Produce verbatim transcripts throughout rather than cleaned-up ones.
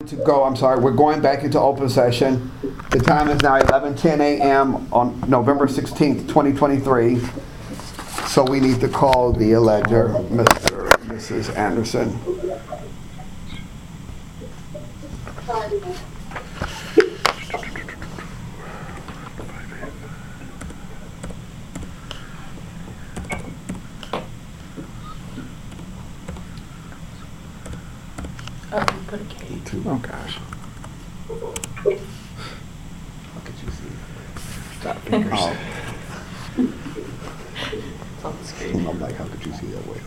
to go, I'm sorry, we're going back into open session. The time is now eleven ten a m on November sixteenth, twenty twenty-three. So we need to call the alleger, Mister and Missus Anderson. Oh, you put a K. Oh gosh. How could you see? Stop fingers. Oh. It's on the screen. I'm like, how could you see that way?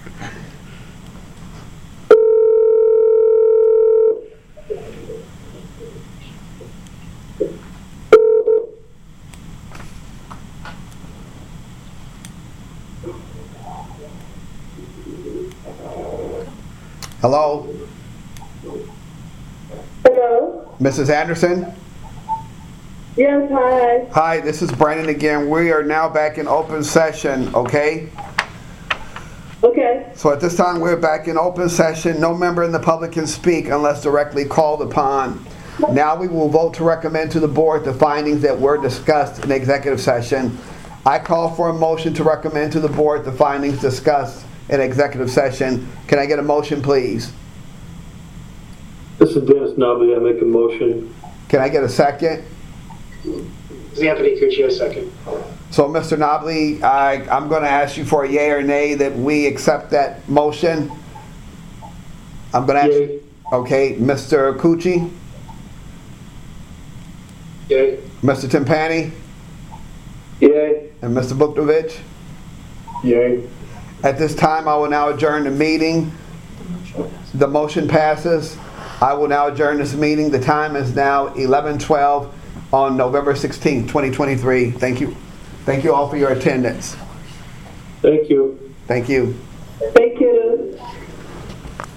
Hello? Hello? Missus Anderson? Yes, hi. Hi, this is Brandon again. We are now back in open session, okay? Okay. So at this time, we're back in open session. No member in the public can speak unless directly called upon. Now we will vote to recommend to the board the findings that were discussed in executive session. I call for a motion to recommend to the board the findings discussed in executive session. Can I get a motion, please? This is Dennis Nobby. I make a motion. Can I get a second? This is Anthony Cuccio, second. So, Mister Nobley, I, I'm going to ask you for a yay or nay that we accept that motion. I'm going to ask Yay. you. Okay, Mister Cucci, Yay. Mister Timpani, Yay. and Mister Buktovich. Yay. At this time, I will now adjourn the meeting. The motion passes. I will now adjourn this meeting. The time is now eleven twelve on November sixteenth, twenty twenty-three. Thank you. Thank you all for your attendance. Thank you. Thank you. Thank you.